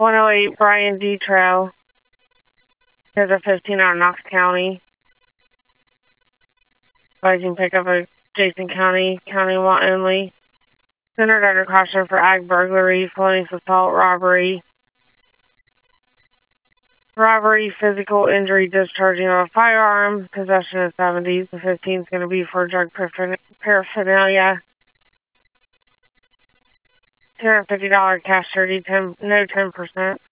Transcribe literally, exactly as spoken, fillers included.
one oh eight Brian D. Trail. Here's a fifteen out of Knox County. Advising pickup of Jason County, County one only. Centered under caution for ag burglary, felonious assault, robbery. Robbery, physical injury, discharging of a firearm, possession of seventies. The fifteen is going to be for drug paraphernalia. two hundred fifty dollars cash surety, ten, no ten percent.